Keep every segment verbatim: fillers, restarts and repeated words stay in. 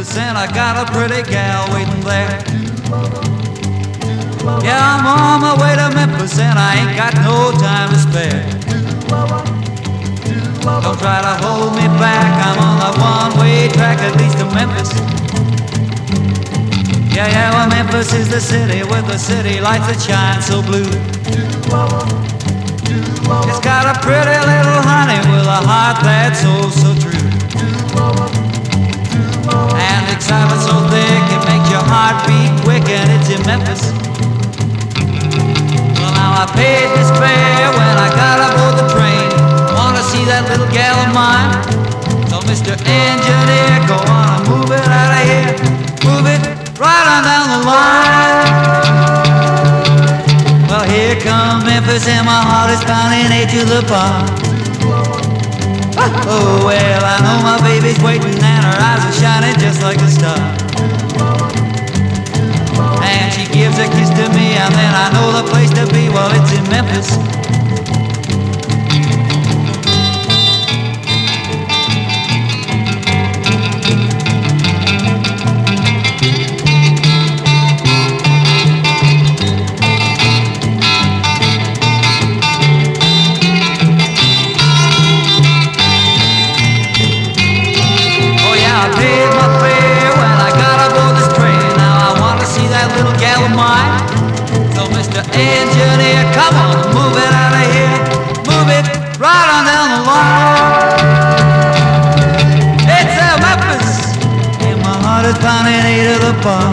Memphis and I got a pretty gal waiting there. Yeah, I'm on my way to Memphis and I ain't got no time to spare. Don't try to hold me back, I'm on the one-way track at least to Memphis. Yeah, yeah, well Memphis is the city with the city lights that shine so blue. It's got a pretty little honey with a heart that's so, so true. And excitement so thick it makes your heart beat quick, and it's in Memphis. Well now I paid this fare when I got aboard the train. Wanna see that little gal of mine? So Mister Engineer, go on and move it out of here. Move it right on down the line. Well here comes Memphis and my heart is pounding A to the bar. Oh well, I know my baby's waiting and her eyes are shining just like a star. And she gives a kiss to me and then I know the place to be, well it's in Memphis. I paid my fare when I got aboard this train. Now I want to see that little gal of mine. So Mister Engineer, come on, move it out of here. Move it right on down the line. It's a Memphis, and my heart is pounding A to the bar.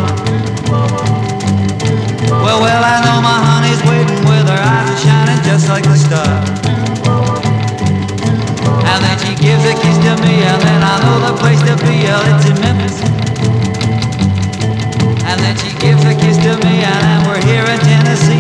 Well, well, I know my honey's waiting with her eyes are shining just like the star. And then she gives a kiss to me, and then I know the place to be, oh, it's in Memphis. And then she gives a kiss to me, and then we're here in Tennessee.